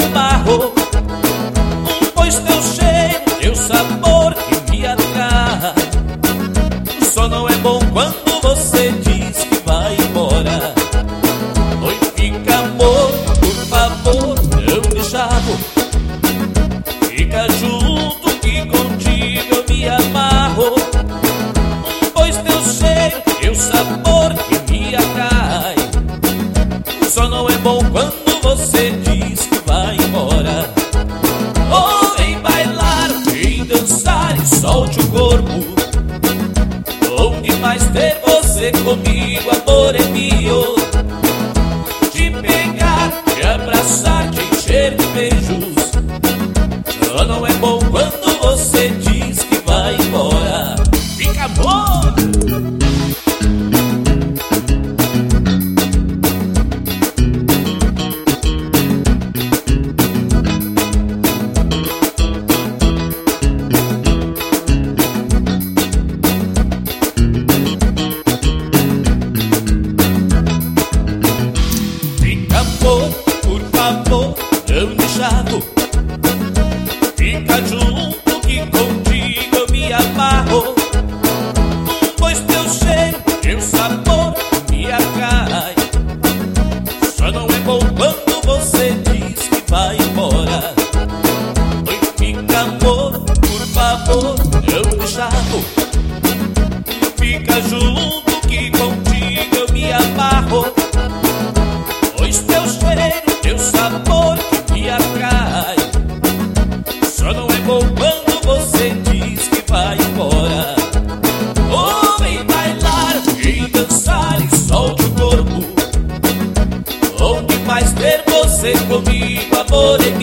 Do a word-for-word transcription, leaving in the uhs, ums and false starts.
amarro, pois teu cheiro, teu sabor que me atrai. Só não é bom quando você diz que vai embora. Oi, fica amor, por favor, não me chavo. Fica junto que contigo eu me amarro, pois teu cheiro, teu sabor que me atrai. Só não é bom quando você diz que vai embora. Oh, vem bailar, vem dançar e solte o corpo. Bom demais ter você comigo, amor é meu. Te pegar, te abraçar, te encher de beijos. Só não é bom quando você diz que vai embora. Fica amor! Por favor, não me chavo. Fica junto que contigo eu me amarro, pois teu cheiro, teu sabor me atrai. Só não é bom quando você diz que vai embora. Oi, fica amor, por favor, não me chavo. Fica junto que contigo eu me amarro, pois teu cheiro, teu sabor que me atrai. Só não é bom quando você diz que vai embora. Oh, vem bailar, vem dançar e solte o corpo. Bom demais ter você comigo, amor é